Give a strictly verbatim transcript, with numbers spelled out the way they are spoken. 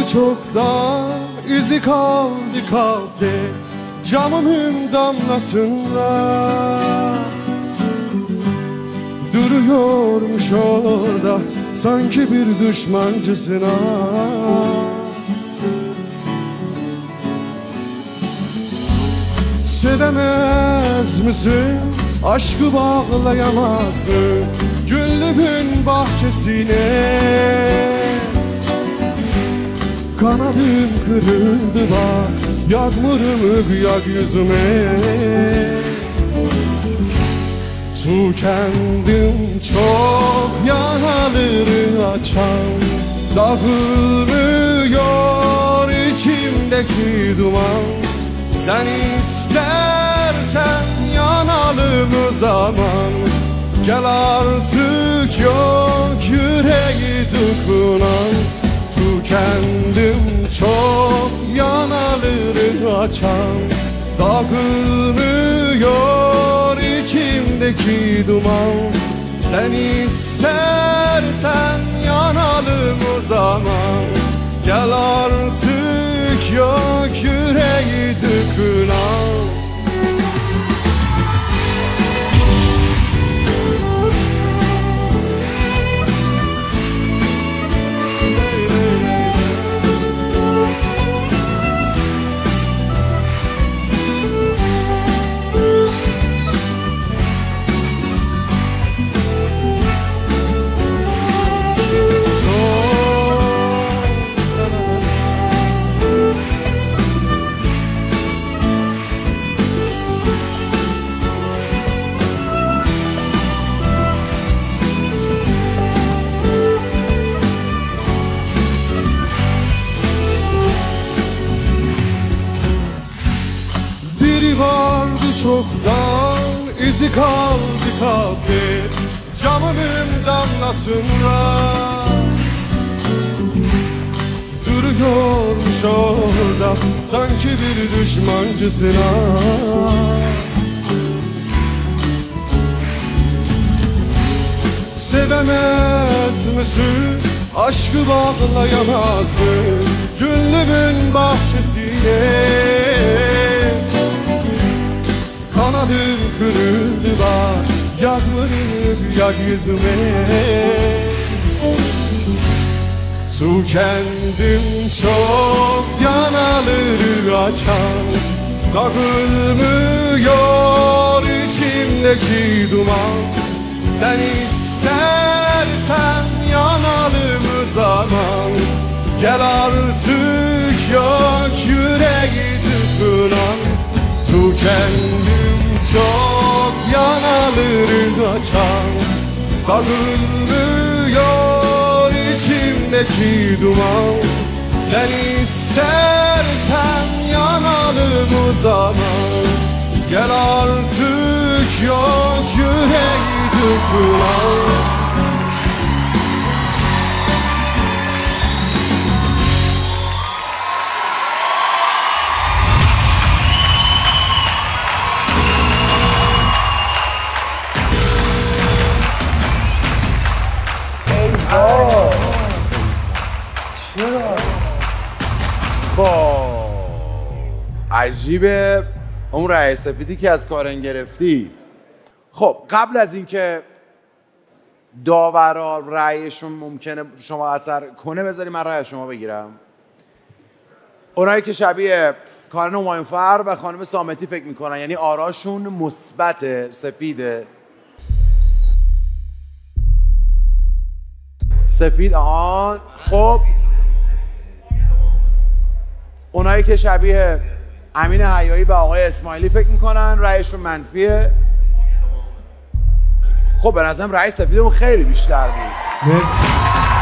çoktan, izi kaldı kaldı camımın damlasında. Duruyormuş orada sanki bir düşmancısına. Sevemez misin? Aşkı bağlayamaz mı güllümün bahçesine? Kanadım kırıldı bak, yağmurumu yak yüzüme. Tükendim çok, yaraları açan, dağılmıyor içimdeki duman. Sen istersen yanalım o zaman, gel artık yok yüreği dokunan. Tükendim çok, yanaları açan, dağılmıyor içimdeki duman. Sen istersen yanalım o zaman, gel artık yok yüreği dokunan. Biri vardı çoktan, izi kaldı kaldı camımın damlasında. Duruyormuş orada sanki bir düşmancısına. Sevemez misin? Aşkı bağlayamaz mı güllümün bahçesine? Kanadım kırıldı bak, yağmurunu yak yüzüme. Tükendim çok, yanaları açan, dağılmıyor içimdeki duman. Sen istersen yanalım o zaman, gel artık yok yüreği dokunan. Tükendim çok, yanaları açan, dağılmıyor içimdeki duman. Sen istersen yanalım o zaman, gel artık yok yüreği dokunan. عجیبه اون رأی سفیدی که از کارن گرفتی. خب قبل از اینکه داورا رأیشون ممکنه شما اثر کنه بذاری من رأی شما بگیرم. اونایی که شبیه کارن همایونفر و خانم صامتی فکر میکنن یعنی آراشون مثبت سفیده. سفید آهان. خب اونایی که شبیه امین حیایی به آقای اسماعیلی فکر میکنن رأیشون منفیه. خب به نظرم رأی سفیدمون خیلی بیشتر بود. مرسی.